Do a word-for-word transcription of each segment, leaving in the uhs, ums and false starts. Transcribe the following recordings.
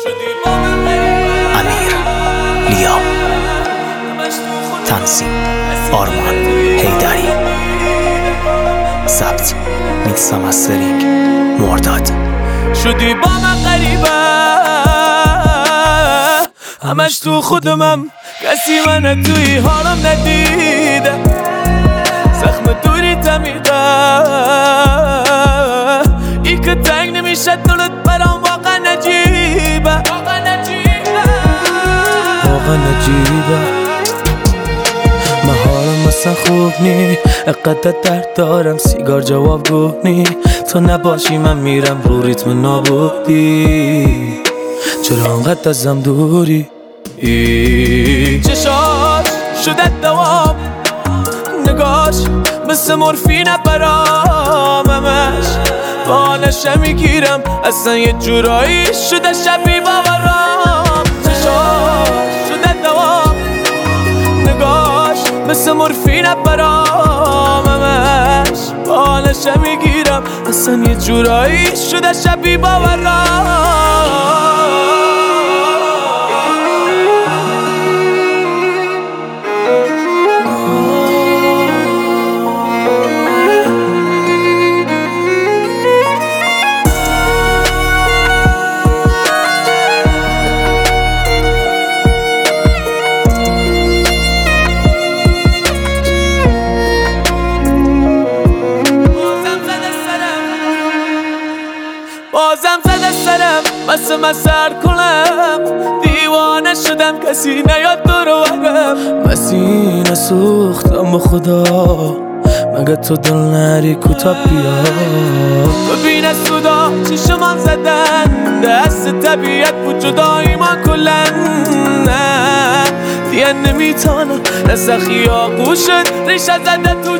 امیر لیام، تنظیم آرمان حیدری، ثبت میکس و مسترینگ مرداد. شدی با من غریبه، همش تو خودمم، کسی من توی حالم ندیده، زخم دوری تمیده، ای که تنگ نمیشه دلت برام واقعا نجیبه، واقعا نجیبه، واقعا نجیبه. من حالم مثلا خوب نی، اقدر درد دارم، سیگار جواب گو نی، تو نباشی من میرم رو ریتم نابودی، چرا انقدر ازم دوری؟ ای چشاش شده دوام، نگاش مثل مورفینه براممش، بانشه میگیرم اصلا یه جورایی شده شبیه باورام. چشاش شده دوام، نگاش مثل مورفینه براممش، بانشه میگیرم اصلا یه جورایی شده شبیه باورام. بازم زده سرم مثل من سر کنم، دیوانه شدم کسی نیاد دورو برم، مسینه سوختم با خدا، مگه تو دل نری کوتا بیا، ببین از سودا چشمان زدن، دست طبیعت بود جدایی ما کلن، دیگه نمیتانم نسخی آغوشت ریشه زده تو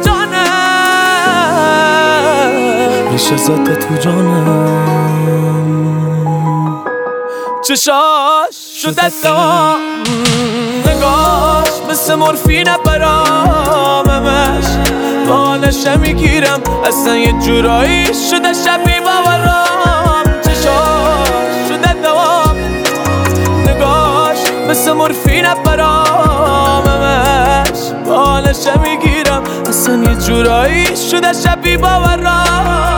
جانم، ریشه زده تو جانم. چشاش شده دام، نگاش مثل مورفینه براممش، بانشه میگیرم اصلا یه جورایی شده شبیه باورام. چشاش شده دوام، نگاش مثل مورفینه براممش، بانشه میگیرم اصلا یه جورایی شده شبیه باورام.